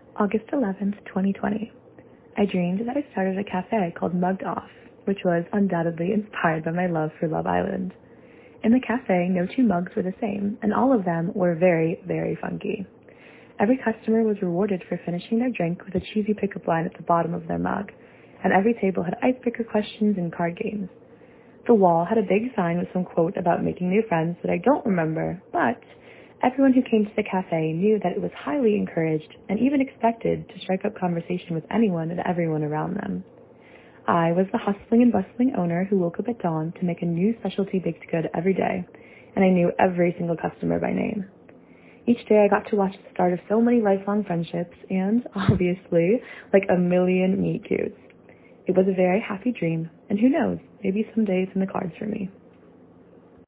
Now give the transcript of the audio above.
August 11th, 2020. I dreamed that I started a cafe called Mugged Off, which was undoubtedly inspired by my love for Love Island. In the cafe, no two mugs were the same, and all of them were very, very funky. Every customer was rewarded for finishing their drink with a cheesy pickup line at the bottom of their mug, and every table had icebreaker questions and card games. The wall had a big sign with some quote about making new friends that I don't remember, but everyone who came to the cafe knew that it was highly encouraged and even expected to strike up conversation with anyone and everyone around them. I was the hustling and bustling owner who woke up at dawn to make a new specialty baked good every day, and I knew every single customer by name. Each day I got to watch the start of so many lifelong friendships and, obviously, like a million meet cutes. It was a very happy dream, and who knows, maybe someday it's in the cards for me.